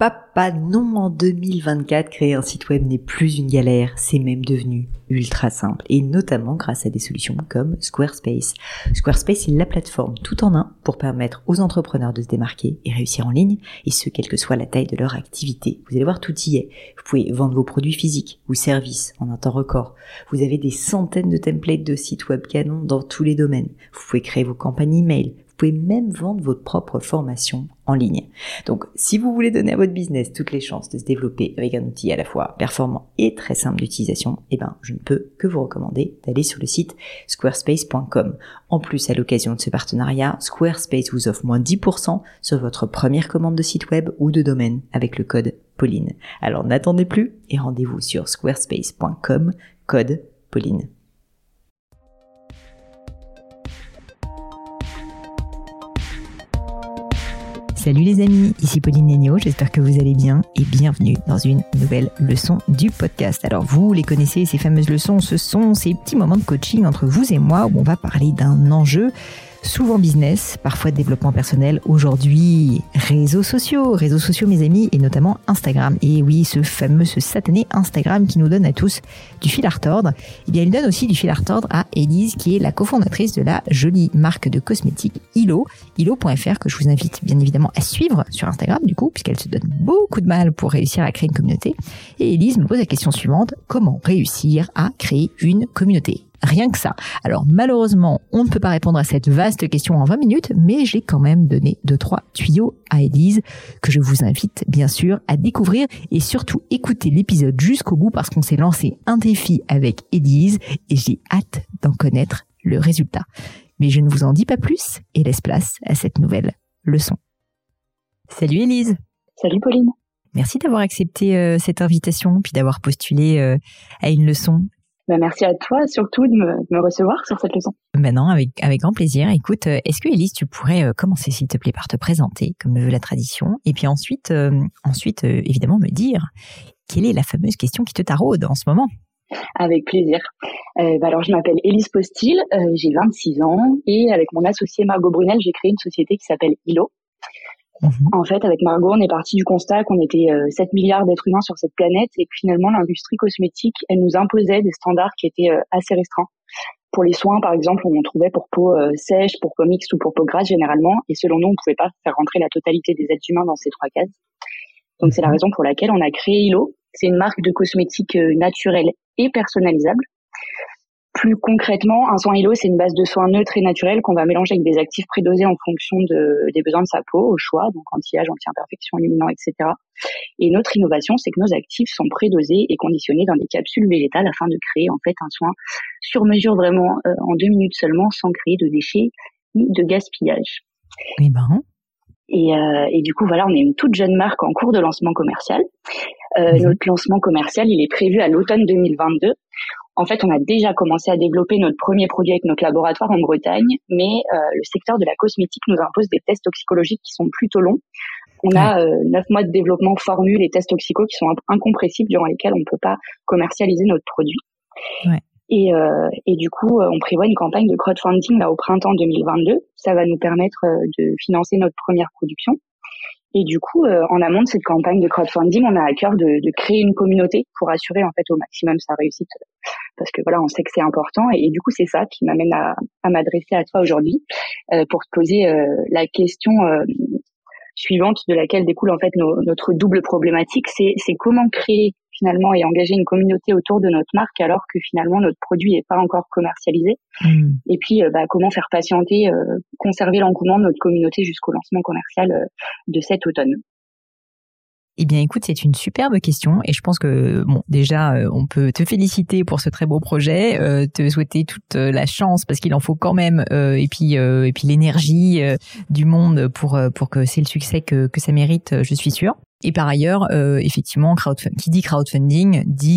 papa, non, en 2024, créer un site web n'est plus une galère, c'est même devenu ultra simple, et notamment grâce à des solutions comme Squarespace. Squarespace est la plateforme tout en un pour permettre aux entrepreneurs de se démarquer et réussir en ligne, et ce, quelle que soit la taille de leur activité. Vous allez voir, tout y est. Vous pouvez vendre vos produits physiques ou services en un temps record. Vous avez des centaines de templates de sites web canons dans tous les domaines. Vous pouvez créer vos campagnes email. Vous pouvez même vendre votre propre formation en ligne. Donc, si vous voulez donner à votre business toutes les chances de se développer avec un outil à la fois performant et très simple d'utilisation, je ne peux que vous recommander d'aller sur le site squarespace.com. En plus, à l'occasion de ce partenariat, Squarespace vous offre moins 10% sur votre première commande de site web ou de domaine avec le code Pauline. Alors, n'attendez plus et rendez-vous sur squarespace.com, code Pauline. Salut les amis, ici Pauline Léniaud, j'espère que vous allez bien et bienvenue dans une nouvelle leçon du podcast. Alors vous les connaissez, ces fameuses leçons, ce sont ces petits moments de coaching entre vous et moi où on va parler d'un enjeu, souvent business, parfois développement personnel, aujourd'hui réseaux sociaux mes amis, et notamment Instagram. Et oui, ce satané Instagram qui nous donne à tous du fil à retordre, il donne aussi du fil à retordre à Élise, qui est la cofondatrice de la jolie marque de cosmétiques Ilo.fr, que je vous invite bien évidemment à suivre sur Instagram du coup, puisqu'elle se donne beaucoup de mal pour réussir à créer une communauté. Et Élise me pose la question suivante: comment réussir à créer une communauté ? Rien que ça. Alors malheureusement, on ne peut pas répondre à cette vaste question en 20 minutes, mais j'ai quand même donné 2-3 tuyaux à Élise que je vous invite bien sûr à découvrir et surtout écouter l'épisode jusqu'au bout parce qu'on s'est lancé un défi avec Élise et j'ai hâte d'en connaître le résultat. Mais je ne vous en dis pas plus et laisse place à cette nouvelle leçon. Salut Élise. Salut Pauline. Merci d'avoir accepté cette invitation puis d'avoir postulé à une leçon. Merci à toi surtout de me recevoir sur cette leçon. Non, avec grand plaisir. Écoute, est-ce que Élise, tu pourrais commencer s'il te plaît par te présenter comme le veut la tradition et puis ensuite évidemment me dire quelle est la fameuse question qui te taraude en ce moment? Avec plaisir. Alors je m'appelle Élise Postil, j'ai 26 ans et avec mon associé Margot Brunel, j'ai créé une société qui s'appelle Ilo. En fait, avec Margot, on est parti du constat qu'on était 7 milliards d'êtres humains sur cette planète et que finalement, l'industrie cosmétique, elle nous imposait des standards qui étaient assez restreints. Pour les soins, par exemple, on trouvait pour peau sèche, pour peau mixte ou pour peau grasse généralement. Et selon nous, on pouvait pas faire rentrer la totalité des êtres humains dans ces 3 cases. Donc, c'est la raison pour laquelle on a créé Ilo. C'est une marque de cosmétiques naturelle et personnalisable. Plus concrètement, un soin Ilo, c'est une base de soins neutre et naturelle qu'on va mélanger avec des actifs prédosés en fonction des besoins de sa peau, au choix, donc anti-âge, anti-imperfection, illuminant, etc. Et notre innovation, c'est que nos actifs sont prédosés et conditionnés dans des capsules végétales afin de créer en fait un soin sur mesure vraiment en 2 minutes seulement, sans créer de déchets ni de gaspillage. Et du coup, voilà, on est une toute jeune marque en cours de lancement commercial. Notre lancement commercial, il est prévu à l'automne 2022. En fait, on a déjà commencé à développer notre premier produit avec notre laboratoire en Bretagne, mais le secteur de la cosmétique nous impose des tests toxicologiques qui sont plutôt longs. On a 9 mois de développement formule et tests toxicaux qui sont incompressibles, durant lesquels on ne peut pas commercialiser notre produit. Ouais. Et du coup, on prévoit une campagne de crowdfunding là au printemps 2022. Ça va nous permettre de financer notre première production. Et du coup, en amont de cette campagne de crowdfunding, on a à cœur de créer une communauté pour assurer en fait au maximum sa réussite, parce que voilà, on sait que c'est important. Et du coup, c'est ça qui m'amène à m'adresser à toi aujourd'hui pour te poser la question suivante de laquelle découle en fait notre double problématique. C'est comment créer finalement et engager une communauté autour de notre marque alors que finalement notre produit n'est pas encore commercialisé. Et puis comment faire patienter, conserver l'engouement de notre communauté jusqu'au lancement commercial de cet automne. Eh bien, écoute, c'est une superbe question et je pense que, déjà, on peut te féliciter pour ce très beau projet, te souhaiter toute la chance parce qu'il en faut quand même, et puis l'énergie du monde pour que c'est le succès que ça mérite, je suis sûre. Et par ailleurs, effectivement, qui dit crowdfunding dit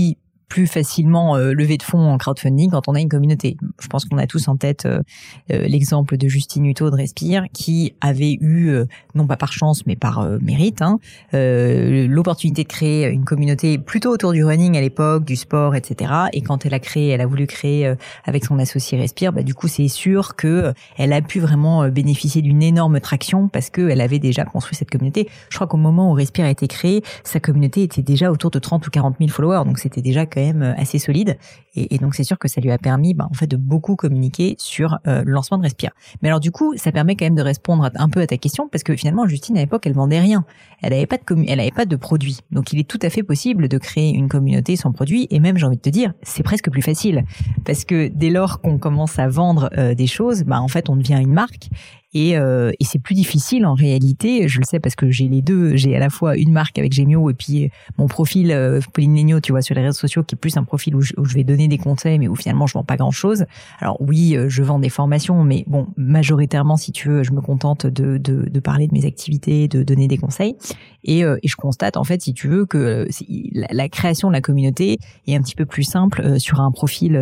plus facilement lever de fonds en crowdfunding quand on a une communauté. Je pense qu'on a tous en tête l'exemple de Justine Hutto de Respire qui avait eu, non pas par chance mais par mérite, l'opportunité de créer une communauté plutôt autour du running à l'époque, du sport, etc. Et quand elle a voulu créer avec son associé Respire, du coup c'est sûr que elle a pu vraiment bénéficier d'une énorme traction parce que elle avait déjà construit cette communauté. Je crois qu'au moment où Respire a été créé, sa communauté était déjà autour de 30 ou 40 000 followers, donc c'était déjà quand même assez solide. Et donc c'est sûr que ça lui a permis en fait de beaucoup communiquer sur le lancement de Respire. Mais alors du coup, ça permet quand même de répondre un peu à ta question parce que finalement Justine à l'époque elle vendait rien. Elle avait pas de produit. Donc il est tout à fait possible de créer une communauté sans produit et même j'ai envie de te dire, c'est presque plus facile parce que dès lors qu'on commence à vendre des choses, en fait on devient une marque. Et c'est plus difficile en réalité, je le sais parce que j'ai les deux, j'ai à la fois une marque avec Gemio et puis mon profil Pauline Legnaud, tu vois, sur les réseaux sociaux qui est plus un profil où je vais donner des conseils mais où finalement je vends pas grand-chose. Alors oui, je vends des formations mais bon, majoritairement si tu veux, je me contente de parler de mes activités, de donner des conseils et je constate en fait si tu veux que la création de la communauté est un petit peu plus simple sur un profil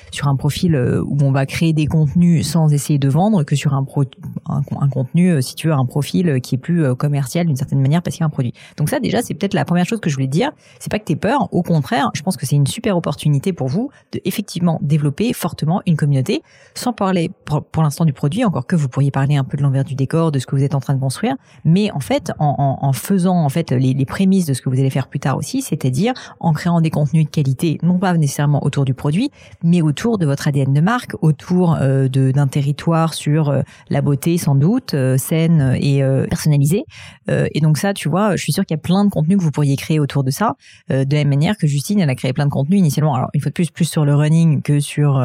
où on va créer des contenus sans essayer de vendre que sur un contenu, si tu veux, un profil qui est plus commercial d'une certaine manière parce qu'il y a un produit. Donc ça, déjà, c'est peut-être la première chose que je voulais te dire. C'est pas que t'aies peur. Au contraire, je pense que c'est une super opportunité pour vous de effectivement développer fortement une communauté sans parler pour l'instant du produit, encore que vous pourriez parler un peu de l'envers du décor, de ce que vous êtes en train de construire. Mais en fait, en faisant en fait les prémices de ce que vous allez faire plus tard aussi, c'est-à-dire en créant des contenus de qualité, non pas nécessairement autour du produit, mais autour de votre ADN de marque, autour d'un territoire sur la beauté sans doute, saine et personnalisée. Et donc ça, tu vois, je suis sûre qu'il y a plein de contenus que vous pourriez créer autour de ça. De la même manière que Justine, elle a créé plein de contenus initialement. Alors une fois de plus sur le running que sur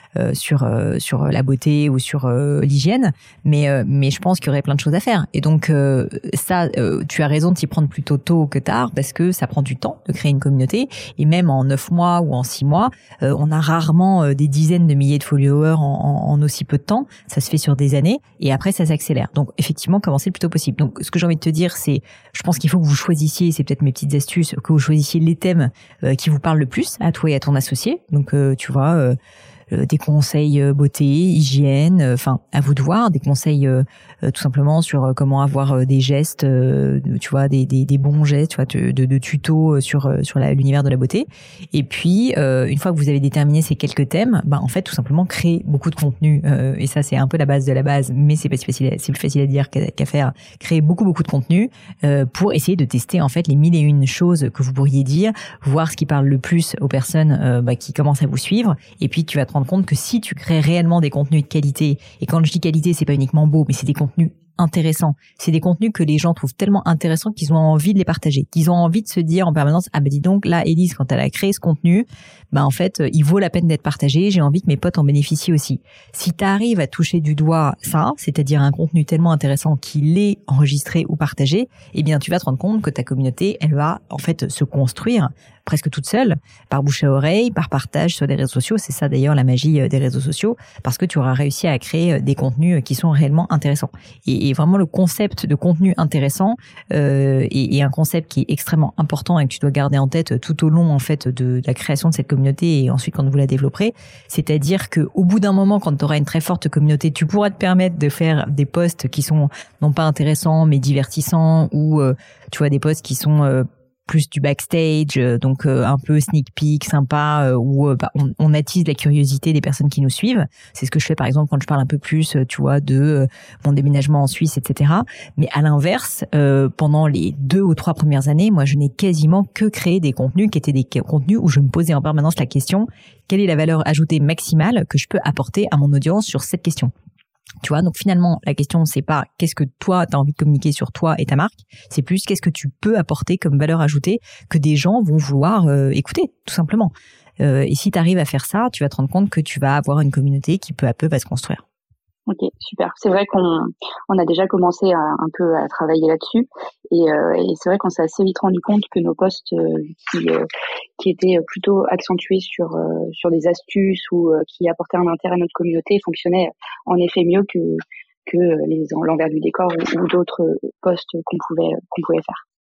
la beauté ou sur l'hygiène, mais je pense qu'il y aurait plein de choses à faire. Et donc ça, tu as raison de t'y prendre plutôt tôt que tard parce que ça prend du temps de créer une communauté. Et même en 9 mois ou en 6 mois, on a rarement des dizaines de milliers de followers en aussi peu de temps. Ça se fait sur des années et après ça s'accélère. Donc effectivement, commencer le plus tôt possible. Donc ce que j'ai envie de te dire, c'est, je pense qu'il faut que vous choisissiez, c'est peut-être mes petites astuces, que vous choisissiez les thèmes qui vous parlent le plus à toi et à ton associé. Donc tu vois, des conseils beauté, hygiène, enfin à vous de voir, des conseils tout simplement sur comment avoir des gestes, tu vois, des bons gestes, tu vois, de tutos sur l'univers de la beauté. Et puis une fois que vous avez déterminé ces quelques thèmes, en fait tout simplement créer beaucoup de contenu et ça c'est un peu la base de la base, mais c'est pas si facile, c'est plus facile à dire qu'à faire. Créer beaucoup de contenu pour essayer de tester en fait les 1001 choses que vous pourriez dire, voir ce qui parle le plus aux personnes qui commencent à vous suivre. Et puis tu vas te rendre compte que si tu crées réellement des contenus de qualité, et quand je dis qualité, c'est pas uniquement beau, mais c'est des contenus intéressants. C'est des contenus que les gens trouvent tellement intéressants qu'ils ont envie de les partager, qu'ils ont envie de se dire en permanence, dis donc, là, Élise, quand elle a créé ce contenu, en fait, il vaut la peine d'être partagé, j'ai envie que mes potes en bénéficient aussi. Si tu arrives à toucher du doigt ça, c'est-à-dire un contenu tellement intéressant qu'il est enregistré ou partagé, eh bien, tu vas te rendre compte que ta communauté, elle va, en fait, se construire presque toute seule, par bouche à oreille, par partage sur les réseaux sociaux. C'est ça d'ailleurs la magie des réseaux sociaux, parce que tu auras réussi à créer des contenus qui sont réellement intéressants. Et vraiment le concept de contenu intéressant est un concept qui est extrêmement important et que tu dois garder en tête tout au long en fait de la création de cette communauté et ensuite quand vous la développerez. C'est-à-dire que au bout d'un moment, quand tu auras une très forte communauté, tu pourras te permettre de faire des posts qui sont non pas intéressants mais divertissants ou tu vois des posts qui sont plus du backstage, donc un peu sneak peek, sympa, où on attise la curiosité des personnes qui nous suivent. C'est ce que je fais par exemple quand je parle un peu plus, tu vois, de mon déménagement en Suisse, etc. Mais à l'inverse, pendant les 2 ou 3 premières années, moi je n'ai quasiment que créé des contenus qui étaient des contenus où je me posais en permanence la question, quelle est la valeur ajoutée maximale que je peux apporter à mon audience sur cette question? Tu vois, donc finalement, la question, c'est pas qu'est-ce que toi, t'as envie de communiquer sur toi et ta marque, c'est plus qu'est-ce que tu peux apporter comme valeur ajoutée que des gens vont vouloir écouter, tout simplement. Et si t'arrives à faire ça, tu vas te rendre compte que tu vas avoir une communauté qui peu à peu va se construire. Ok, super. C'est vrai qu'on a déjà commencé un peu à travailler là-dessus et c'est vrai qu'on s'est assez vite rendu compte que nos posts qui étaient plutôt accentués sur des astuces ou qui apportaient un intérêt à notre communauté fonctionnaient en effet mieux que l'envers du décor ou d'autres posts qu'on pouvait faire.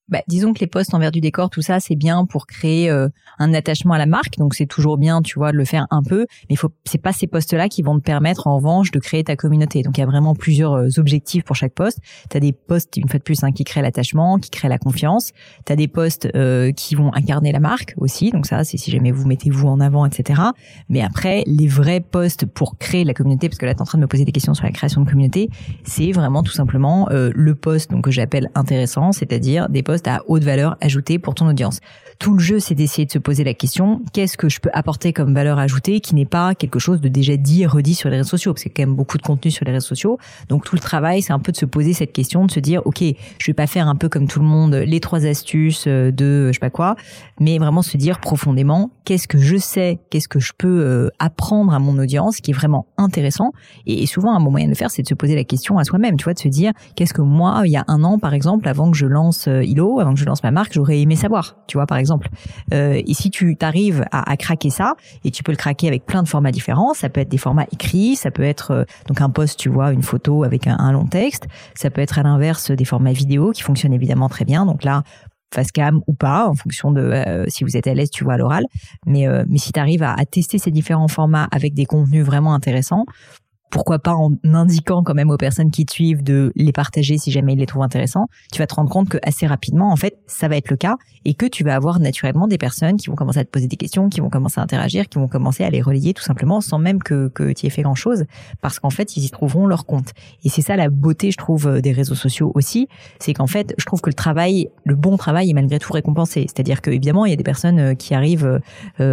disons que les posts envers du décor, tout ça, c'est bien pour créer un attachement à la marque. Donc, c'est toujours bien, tu vois, de le faire un peu. Mais c'est pas ces posts-là qui vont te permettre, en revanche, de créer ta communauté. Donc, il y a vraiment plusieurs objectifs pour chaque post. T'as des posts, une fois de plus, qui créent l'attachement, qui créent la confiance. T'as des posts qui vont incarner la marque aussi. Donc, ça, c'est si jamais vous mettez vous en avant, etc. Mais après, les vrais posts pour créer la communauté, parce que là, t'es en train de me poser des questions sur la création de communauté, c'est vraiment tout simplement le post donc que j'appelle intéressant, c'est-à-dire des posts à haute valeur ajoutée pour ton audience. Tout le jeu, c'est d'essayer de se poser la question, qu'est-ce que je peux apporter comme valeur ajoutée qui n'est pas quelque chose de déjà dit et redit sur les réseaux sociaux, parce qu'il y a quand même beaucoup de contenu sur les réseaux sociaux. Donc tout le travail, c'est un peu de se poser cette question, de se dire, ok, je vais pas faire un peu comme tout le monde les 3 astuces de je sais pas quoi, mais vraiment se dire profondément, qu'est-ce que je sais, qu'est-ce que je peux apprendre à mon audience qui est vraiment intéressant. Et souvent, un bon moyen de le faire, c'est de se poser la question à soi-même, tu vois, de se dire, qu'est-ce que moi, il y a un an, par exemple, avant que je lance Hilo, avant que je lance ma marque, j'aurais aimé savoir, tu vois, par exemple. Et si tu t'arrives à craquer ça, et tu peux le craquer avec plein de formats différents, ça peut être des formats écrits, ça peut être donc un post, tu vois, une photo avec un long texte, ça peut être à l'inverse des formats vidéo qui fonctionnent évidemment très bien. Donc là, face cam ou pas, en fonction de si vous êtes à l'aise, tu vois, à l'oral. Mais si tu arrives à tester ces différents formats avec des contenus vraiment intéressants, pourquoi pas en indiquant quand même aux personnes qui te suivent de les partager si jamais ils les trouvent intéressants, tu vas te rendre compte que assez rapidement, en fait, ça va être le cas et que tu vas avoir naturellement des personnes qui vont commencer à te poser des questions, qui vont commencer à interagir, qui vont commencer à les relayer tout simplement sans même que tu aies fait grand chose parce qu'en fait, ils y trouveront leur compte. Et c'est ça la beauté, je trouve, des réseaux sociaux aussi, c'est qu'en fait, je trouve que le bon travail est malgré tout récompensé. C'est-à-dire que évidemment, il y a des personnes qui arrivent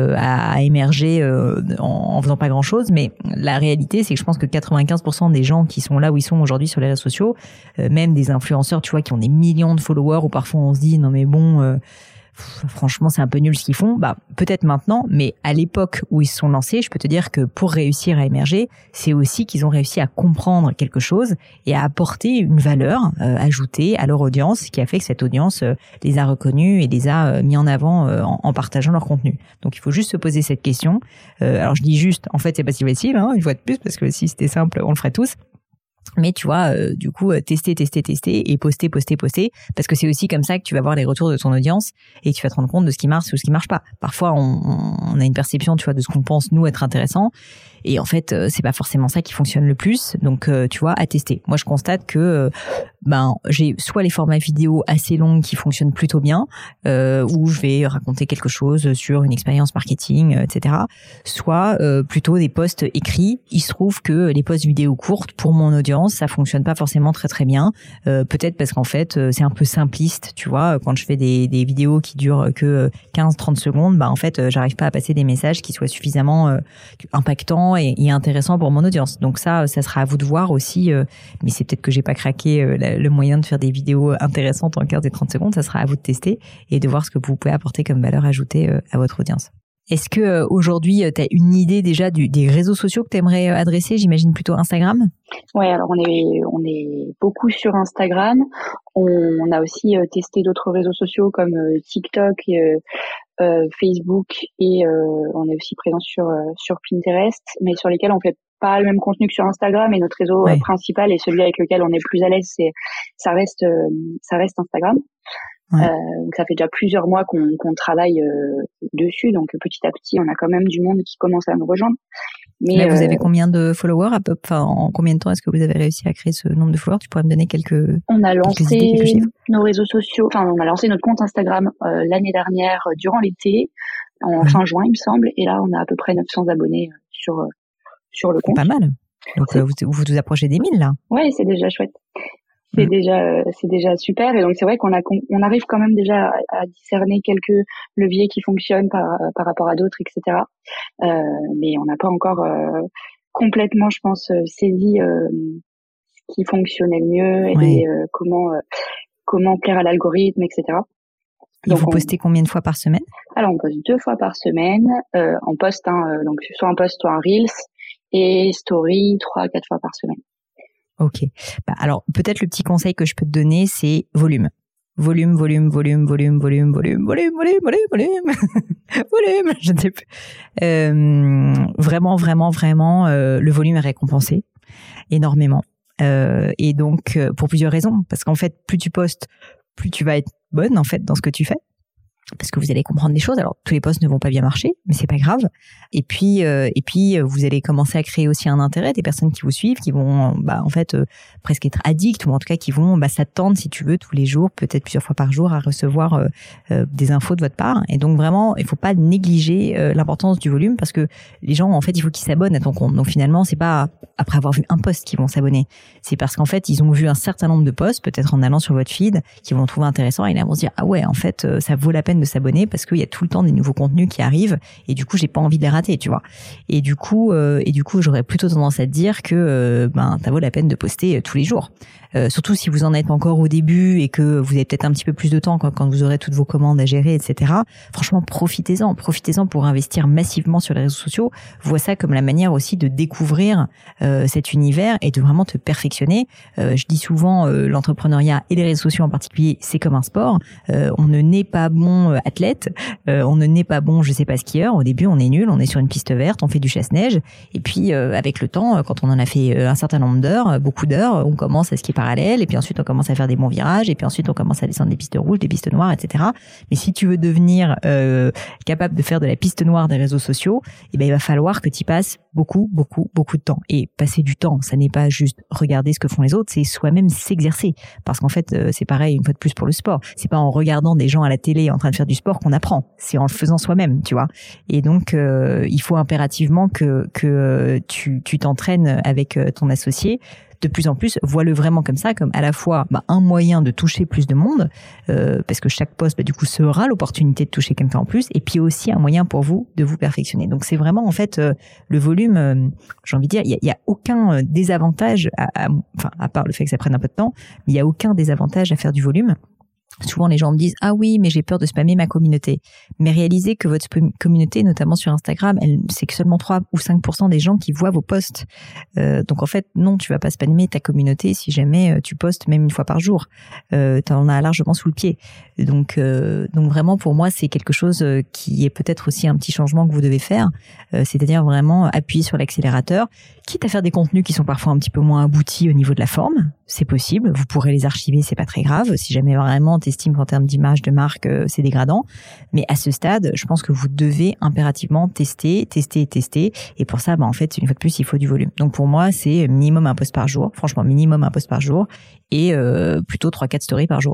à émerger en faisant pas grand chose, mais la réalité, c'est que je pense que 95% des gens qui sont là où ils sont aujourd'hui sur les réseaux sociaux, même des influenceurs, tu vois, qui ont des millions de followers, où parfois on se dit non mais bon, franchement c'est un peu nul ce qu'ils font. Peut-être maintenant, mais à l'époque où ils se sont lancés, je peux te dire que pour réussir à émerger, c'est aussi qu'ils ont réussi à comprendre quelque chose et à apporter une valeur ajoutée à leur audience, qui a fait que cette audience les a reconnus et les a mis en avant en partageant leur contenu. Donc il faut juste se poser cette question. Alors je dis juste, en fait c'est pas si facile, une fois de plus, parce que si c'était simple, on le ferait tous. Mais tu vois, du coup, tester et poster, parce que c'est aussi comme ça que tu vas voir les retours de ton audience et tu vas te rendre compte de ce qui marche ou ce qui marche pas. Parfois, on a une perception, tu vois, de ce qu'on pense nous être intéressant, et en fait, c'est pas forcément ça qui fonctionne le plus. Donc, tu vois, à tester. Moi, je constate que j'ai soit les formats vidéo assez longs qui fonctionnent plutôt bien, où je vais raconter quelque chose sur une expérience marketing, etc. Soit plutôt des posts écrits. Il se trouve que les posts vidéo courtes, pour mon audience, ça fonctionne pas forcément très très bien. Peut-être parce qu'en fait, c'est un peu simpliste, tu vois. Quand je fais des vidéos qui durent que 15-30 secondes, en fait, j'arrive pas à passer des messages qui soient suffisamment impactants et intéressants pour mon audience. Donc ça sera à vous de voir aussi. Mais c'est peut-être que j'ai pas craqué le moyen de faire des vidéos intéressantes en 15 et 30 secondes. Ça sera à vous de tester et de voir ce que vous pouvez apporter comme valeur ajoutée à votre audience. Est-ce que aujourd'hui, tu as une idée déjà des réseaux sociaux que tu aimerais adresser? J'imagine plutôt Instagram. Ouais, alors on est beaucoup sur Instagram. On a aussi testé d'autres réseaux sociaux comme TikTok, Facebook, et on est aussi présent sur Pinterest, mais sur lesquels on fait pas le même contenu que sur Instagram, et notre réseau principal et celui avec lequel on est plus à l'aise, ça reste Instagram. Ouais. Donc ça fait déjà plusieurs mois qu'on travaille dessus, donc petit à petit on a quand même du monde qui commence à nous rejoindre. Mais là, vous avez combien de followers en combien de temps est-ce que vous avez réussi à créer ce nombre de followers? Tu pourrais me donner On a lancé nos réseaux sociaux, on a lancé notre compte Instagram l'année dernière durant l'été, en fin juin il me semble, et là on a à peu près 900 abonnés sur le compte. Pas mal. Donc vous approchez des 1000 là. Ouais, c'est déjà chouette. C'est déjà super, et donc c'est vrai qu'on arrive quand même déjà à discerner quelques leviers qui fonctionnent par rapport à d'autres, etc. Mais on n'a pas encore complètement, je pense, saisi ce qui fonctionnait le mieux et comment plaire à l'algorithme, etc. Et donc vous postez combien de fois par semaine? Alors on poste 2 fois par semaine, on poste donc soit un post soit un Reels, et Story 3-4 fois par semaine. Ok. Alors, peut-être le petit conseil que je peux te donner, c'est volume. Volume. Volume. Je ne sais plus. Vraiment, le volume est récompensé énormément. Et donc, pour plusieurs raisons. Parce qu'en fait, plus tu postes, plus tu vas être bonne en fait dans ce que tu fais. Parce que vous allez comprendre des choses. Alors tous les posts ne vont pas bien marcher, mais c'est pas grave. Et puis vous allez commencer à créer aussi un intérêt des personnes qui vous suivent, qui vont presque être addicts, ou en tout cas qui vont s'attendre, si tu veux, tous les jours, peut-être plusieurs fois par jour, à recevoir des infos de votre part. Et donc vraiment, il faut pas négliger l'importance du volume, parce que les gens, en fait, il faut qu'ils s'abonnent à ton compte. Donc finalement, c'est pas après avoir vu un post qu'ils vont s'abonner. C'est parce qu'en fait, ils ont vu un certain nombre de posts, peut-être en allant sur votre feed, qu'ils vont trouver intéressant, et là, ils vont se dire, ah ouais, en fait, ça vaut la peine de s'abonner, parce qu'il y a tout le temps des nouveaux contenus qui arrivent, et du coup j'ai pas envie de les rater, tu vois. Et du coup j'aurais plutôt tendance à te dire que ça vaut la peine de poster tous les jours. Surtout si vous en êtes encore au début et que vous avez peut-être un petit peu plus de temps quand vous aurez toutes vos commandes à gérer, etc. Franchement, profitez-en pour investir massivement sur les réseaux sociaux. Vois ça comme la manière aussi de découvrir cet univers et de vraiment te perfectionner. Je dis souvent, l'entrepreneuriat et les réseaux sociaux en particulier, c'est comme un sport. On ne naît pas bon athlète, on ne naît pas bon, je sais pas, skieur. Au début, on est nul, on est sur une piste verte, on fait du chasse-neige, et puis avec le temps, quand on en a fait un certain nombre d'heures, beaucoup d'heures, on commence à skier parallèle, et puis ensuite on commence à faire des bons virages, et puis ensuite on commence à descendre des pistes rouges, des pistes noires, etc. Mais si tu veux devenir capable de faire de la piste noire des réseaux sociaux, il va falloir que tu y passes beaucoup de temps. Et passer du temps, ça n'est pas juste regarder ce que font les autres, c'est soi-même s'exercer. Parce qu'en fait, c'est pareil une fois de plus pour le sport. C'est pas en regardant des gens à la télé en train de faire du sport qu'on apprend, c'est en le faisant soi-même, tu vois. Et donc il faut impérativement que tu t'entraînes avec ton associé. De plus en plus, vois-le vraiment comme ça, comme à la fois un moyen de toucher plus de monde, parce que chaque poste du coup sera l'opportunité de toucher quelqu'un en plus, et puis aussi un moyen pour vous de vous perfectionner. Donc c'est vraiment en fait le volume, j'ai envie de dire, il y a aucun désavantage à part le fait que ça prenne un peu de temps, mais il y a aucun désavantage à faire du volume. Souvent, les gens me disent « Ah oui, mais j'ai peur de spammer ma communauté ». Mais réalisez que votre communauté, notamment sur Instagram, c'est que seulement 3 ou 5% des gens qui voient vos posts. Donc en fait, non, tu vas pas spammer ta communauté si jamais tu postes même une fois par jour. T'en as largement sous le pied. Donc vraiment, pour moi, c'est quelque chose qui est peut-être aussi un petit changement que vous devez faire. C'est-à-dire vraiment appuyer sur l'accélérateur, quitte à faire des contenus qui sont parfois un petit peu moins aboutis au niveau de la forme. C'est possible. Vous pourrez les archiver, c'est pas très grave. Si jamais vraiment t'estimes qu'en termes d'image, de marque, c'est dégradant. Mais à ce stade, je pense que vous devez impérativement tester. Et pour ça, en fait, une fois de plus, il faut du volume. Donc pour moi, c'est minimum un post par jour. Franchement, minimum un post par jour. Et plutôt 3-4 stories par jour.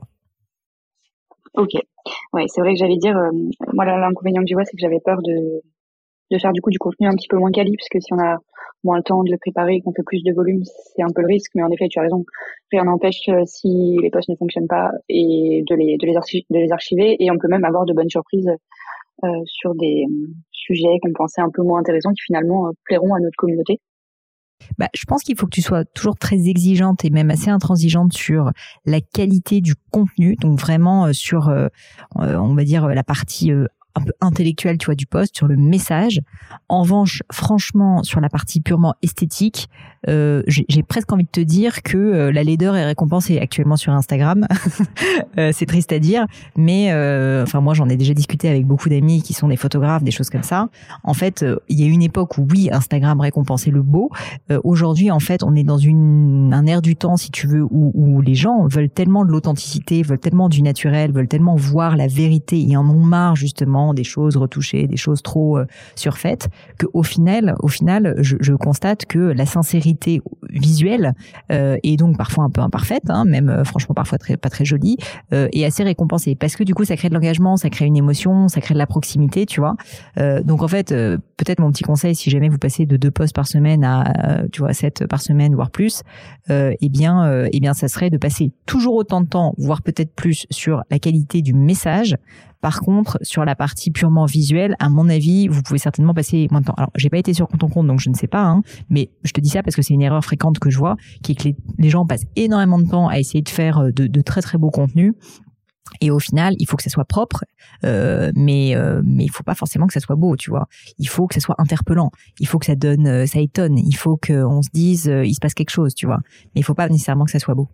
Ok. Ouais, c'est vrai que j'allais dire, moi, l'inconvénient que je vois, c'est que j'avais peur de faire du coup du contenu un petit peu moins quali, parce que si on a moins le temps de le préparer, qu'on fait plus de volume, c'est un peu le risque. Mais en effet, tu as raison. Rien n'empêche, si les posts ne fonctionnent pas, et de les archiver, et on peut même avoir de bonnes surprises sur des sujets qu'on pensait un peu moins intéressants, qui finalement plairont à notre communauté. Je pense qu'il faut que tu sois toujours très exigeante et même assez intransigeante sur la qualité du contenu, donc vraiment sur, on va dire, la partie un peu intellectuelle, tu vois, du post, sur le message. En revanche, franchement, sur la partie purement esthétique, j'ai presque envie de te dire que la laideur est récompensée actuellement sur Instagram. C'est triste à dire, mais moi j'en ai déjà discuté avec beaucoup d'amis qui sont des photographes, des choses comme ça. En fait, il y a une époque où oui, Instagram récompensait le beau. Aujourd'hui, en fait, on est dans un ère du temps, si tu veux, où les gens veulent tellement de l'authenticité, veulent tellement du naturel, veulent tellement voir la vérité et en ont marre justement des choses retouchées, des choses trop surfaites, que au final, je constate que la sincérité visuelle est donc parfois un peu imparfaite, même franchement parfois pas très jolie, est assez récompensée, parce que du coup ça crée de l'engagement, ça crée une émotion, ça crée de la proximité, tu vois. Donc en fait, peut-être mon petit conseil, si jamais vous passez de 2 posts par semaine à 7 par semaine, voire plus, eh bien ça serait de passer toujours autant de temps, voire peut-être plus, sur la qualité du message. Par contre, sur la partie purement visuelle, à mon avis, vous pouvez certainement passer moins de temps. Alors, j'ai pas été sur ton compte, donc je ne sais pas, mais je te dis ça parce que c'est une erreur fréquente que je vois, qui est que les gens passent énormément de temps à essayer de faire de très très beaux contenus. Et au final, il faut que ça soit propre, mais il faut pas forcément que ça soit beau, tu vois. Il faut que ça soit interpellant, il faut que ça donne, ça étonne, il faut qu'on se dise, il se passe quelque chose, tu vois. Mais il faut pas nécessairement que ça soit beau.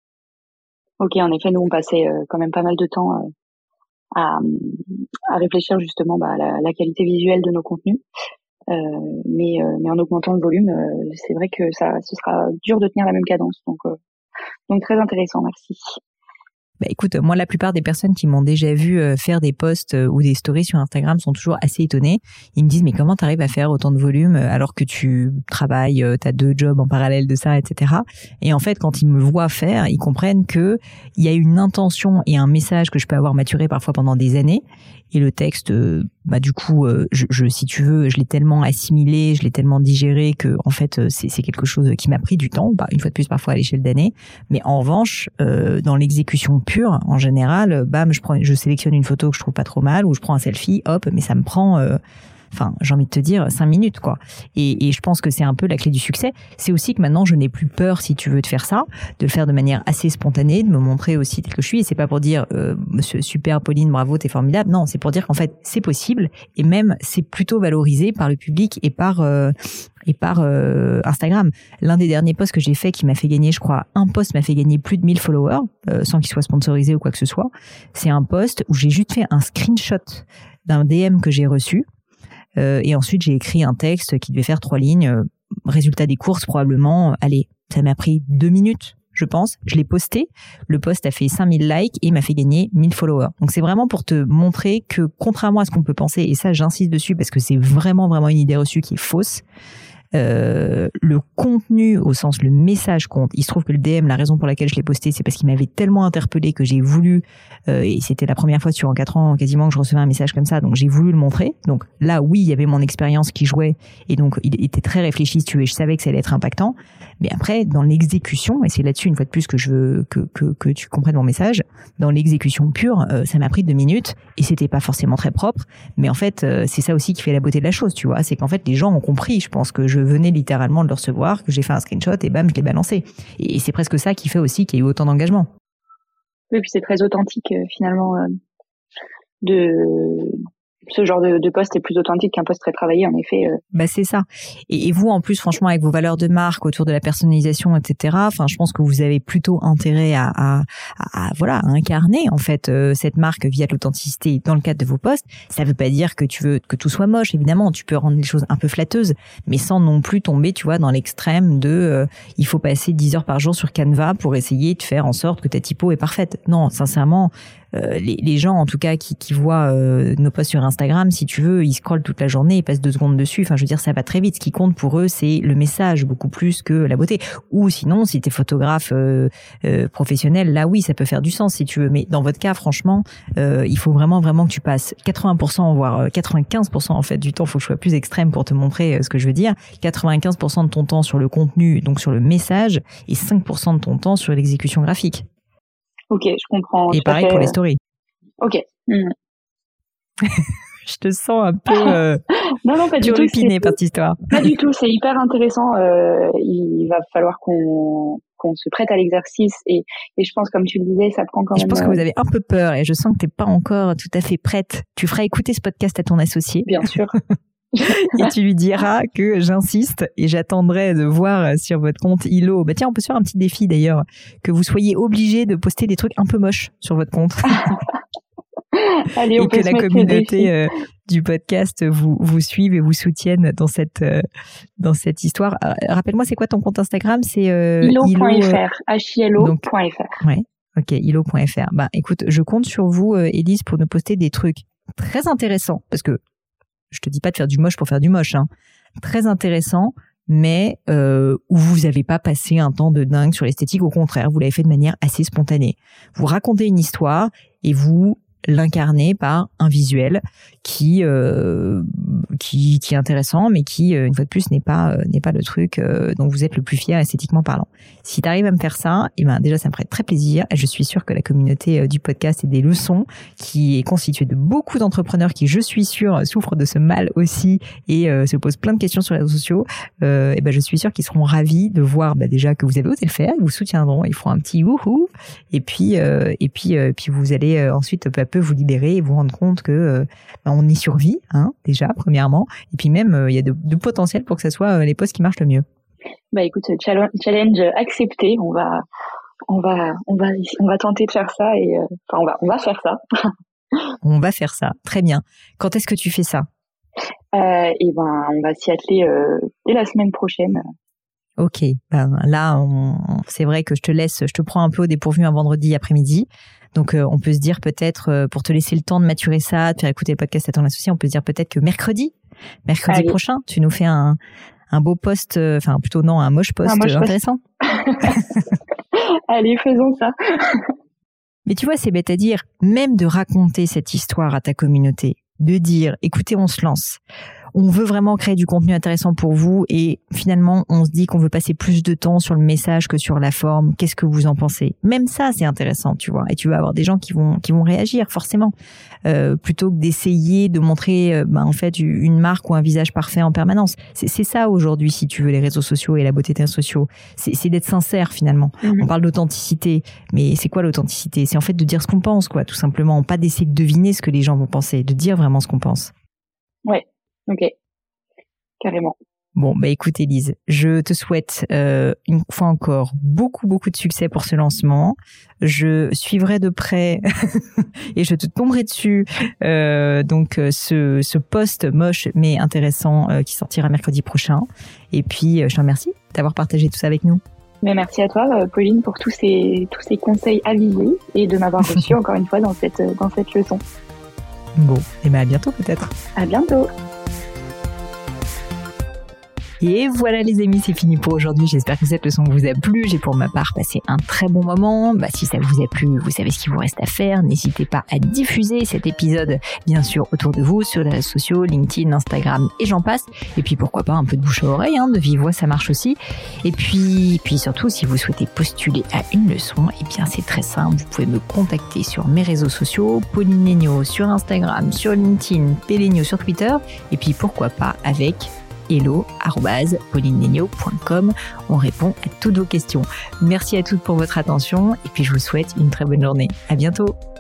Ok, en effet, nous on passait quand même pas mal de temps à réfléchir justement à la qualité visuelle de nos contenus, mais en augmentant le volume, c'est vrai que ce sera dur de tenir la même cadence. Donc très intéressant, merci. Bah écoute, moi la plupart des personnes qui m'ont déjà vu faire des posts ou des stories sur Instagram sont toujours assez étonnées. Ils me disent mais comment t'arrives à faire autant de volume alors que tu travailles, t'as 2 jobs en parallèle de ça, etc. Et en fait quand ils me voient faire, ils comprennent que il y a une intention et un message que je peux avoir maturé parfois pendant des années. Et le texte, du coup, si tu veux, je l'ai tellement assimilé, je l'ai tellement digéré que en fait c'est quelque chose qui m'a pris du temps, une fois de plus parfois à l'échelle d'années. Mais en revanche, dans l'exécution pure, en général, je sélectionne une photo que je trouve pas trop mal, ou je prends un selfie, hop, mais ça me prend, j'ai envie de te dire 5 minutes, quoi. Et je pense que c'est un peu la clé du succès. C'est aussi que maintenant, je n'ai plus peur, si tu veux, de faire ça, de le faire de manière assez spontanée, de me montrer aussi tel que je suis. Et c'est pas pour dire, super Pauline, bravo, t'es formidable. Non, c'est pour dire qu'en fait, c'est possible. Et même, c'est plutôt valorisé par le public et par Instagram. L'un des derniers posts que j'ai fait qui m'a fait gagner, je crois, un post m'a fait gagner plus de 1000 followers, sans qu'il soit sponsorisé ou quoi que ce soit. C'est un post où j'ai juste fait un screenshot d'un DM que j'ai reçu. Et ensuite, j'ai écrit un texte qui devait faire 3 lignes. Résultat des courses, probablement. Allez, ça m'a pris 2 minutes, je pense. Je l'ai posté. Le post a fait 5000 likes et m'a fait gagner 1000 followers. Donc, c'est vraiment pour te montrer que, contrairement à ce qu'on peut penser, et ça, j'insiste dessus parce que c'est vraiment, vraiment une idée reçue qui est fausse, le contenu au sens le message compte. Il se trouve que le DM, la raison pour laquelle je l'ai posté, c'est parce qu'il m'avait tellement interpellé que j'ai voulu, et c'était la première fois en 4 ans quasiment que je recevais un message comme ça, donc j'ai voulu le montrer. Donc là, oui, il y avait mon expérience qui jouait, et donc il était très réfléchi, si tu veux, et je savais que ça allait être impactant. Mais après, dans l'exécution, et c'est là-dessus une fois de plus que je veux que tu comprennes mon message, dans l'exécution pure, ça m'a pris 2 minutes, et c'était pas forcément très propre, mais en fait, c'est ça aussi qui fait la beauté de la chose, tu vois, c'est qu'en fait les gens ont compris, je pense que je venais littéralement de le recevoir, que j'ai fait un screenshot et bam, je l'ai balancé. Et c'est presque ça qui fait aussi qu'il y a eu autant d'engagement. Oui, puis c'est très authentique finalement de ce genre de poste est plus authentique qu'un poste très travaillé, en effet. C'est ça. Et vous, en plus, franchement, avec vos valeurs de marque autour de la personnalisation, etc., je pense que vous avez plutôt intérêt à incarner, en fait, cette marque via l'authenticité dans le cadre de vos posts. Ça veut pas dire que tu veux que tout soit moche, évidemment. Tu peux rendre les choses un peu flatteuses, mais sans non plus tomber, tu vois, dans l'extrême de, il faut passer 10 heures par jour sur Canva pour essayer de faire en sorte que ta typo est parfaite. Non, sincèrement, les gens, en tout cas, qui voient nos posts sur Instagram, si tu veux, ils scrollent toute la journée, ils passent 2 secondes dessus. Je veux dire, ça va très vite. Ce qui compte pour eux, c'est le message beaucoup plus que la beauté. Ou sinon, si t'es photographe professionnel, là oui, ça peut faire du sens si tu veux. Mais dans votre cas, franchement, il faut vraiment que tu passes 80%, voire 95% en fait du temps. Faut que je sois plus extrême pour te montrer ce que je veux dire. 95% de ton temps sur le contenu, donc sur le message, et 5% de ton temps sur l'exécution graphique. Ok, je comprends. Et pareil pour les stories. Ok. Je te sens un peu non, pas du tout. Turlupiné par cette histoire. Pas du tout, c'est hyper intéressant. Il va falloir qu'on se prête à l'exercice et je pense, comme tu le disais, ça prend quand même... Je pense que vous avez un peu peur et je sens que t'es pas encore tout à fait prête. Tu feras écouter ce podcast à ton associé. Bien sûr. Et tu lui diras que j'insiste et j'attendrai de voir sur votre compte Hilo. Tiens, on peut se faire un petit défi d'ailleurs, que vous soyez obligé de poster des trucs un peu moches sur votre compte. Allez, et que la communauté du podcast vous suive et vous soutienne dans cette histoire. Rappelle-moi, c'est quoi ton compte Instagram? C'est hilo.fr, hilo.fr. Ouais. Ok, hilo.fr. Écoute, je compte sur vous, Élise, pour nous poster des trucs très intéressants, parce que je te dis pas de faire du moche pour faire du moche, hein. Très intéressant, mais où vous avez pas passé un temps de dingue sur l'esthétique. Au contraire, vous l'avez fait de manière assez spontanée. Vous racontez une histoire et vous l'incarner par un visuel qui est intéressant, mais qui une fois de plus n'est pas le truc dont vous êtes le plus fier esthétiquement parlant. Si tu arrives à me faire ça, déjà ça me ferait très plaisir. Je suis sûre que la communauté du podcast et des leçons, qui est constituée de beaucoup d'entrepreneurs qui, je suis sûre, souffrent de ce mal aussi et se posent plein de questions sur les réseaux sociaux, je suis sûre qu'ils seront ravis de voir déjà que vous avez osé le faire. Ils vous soutiendront, ils feront un petit wouhou, et puis vous allez ensuite peu à peu vous libérer et vous rendre compte que on y survit, hein, déjà premièrement, et puis même il y a de potentiel pour que ça soit les posts qui marchent le mieux. Écoute, challenge accepté. On va tenter de faire ça et on va faire ça. On va faire ça, très bien. Quand est-ce que tu fais ça? On va s'y atteler dès la semaine prochaine. Ok, là, c'est vrai que je te prends un peu au dépourvu un vendredi après-midi. Donc, on peut se dire peut-être, pour te laisser le temps de maturer ça, de faire écouter le podcast à ton associé, on peut se dire peut-être que mercredi prochain, tu nous fais un beau post, un moche post intéressant. Allez, faisons ça. Mais tu vois, c'est bête à dire, même de raconter cette histoire à ta communauté, de dire, écoutez, on se lance. On veut vraiment créer du contenu intéressant pour vous et finalement, on se dit qu'on veut passer plus de temps sur le message que sur la forme. Qu'est-ce que vous en pensez? Même ça, c'est intéressant, tu vois. Et tu vas avoir des gens qui vont réagir, forcément. Plutôt que d'essayer de montrer, en fait, une marque ou un visage parfait en permanence. C'est ça aujourd'hui, si tu veux, les réseaux sociaux et la beauté des réseaux sociaux. C'est d'être sincère, finalement. On parle d'authenticité. Mais c'est quoi l'authenticité? C'est en fait de dire ce qu'on pense, quoi, tout simplement. Pas d'essayer de deviner ce que les gens vont penser, de dire vraiment ce qu'on pense. Ouais. Ok, carrément. Bon, écoute Élise, je te souhaite une fois encore beaucoup de succès pour ce lancement. Je suivrai de près et je te tomberai dessus ce post moche mais intéressant qui sortira mercredi prochain. Et puis je te remercie d'avoir partagé tout ça avec nous. Mais merci à toi, Pauline, pour tous ces conseils avisés et de m'avoir reçu encore une fois dans cette leçon. Bon, et à bientôt peut-être. À bientôt. Et voilà les amis, c'est fini pour aujourd'hui. J'espère que cette leçon vous a plu. J'ai pour ma part passé un très bon moment. Si ça vous a plu, vous savez ce qu'il vous reste à faire. N'hésitez pas à diffuser cet épisode, bien sûr, autour de vous, sur les réseaux sociaux, LinkedIn, Instagram et j'en passe. Et puis pourquoi pas un peu de bouche à oreille, de vive voix, ça marche aussi. Et puis surtout, si vous souhaitez postuler à une leçon, c'est très simple. Vous pouvez me contacter sur mes réseaux sociaux, Pauline Legnaud sur Instagram, sur LinkedIn, Pélegnaud sur Twitter. Et puis pourquoi pas avec hello@paulinelegnaud.com. On répond à toutes vos questions. Merci à toutes pour votre attention et puis je vous souhaite une très bonne journée. À bientôt.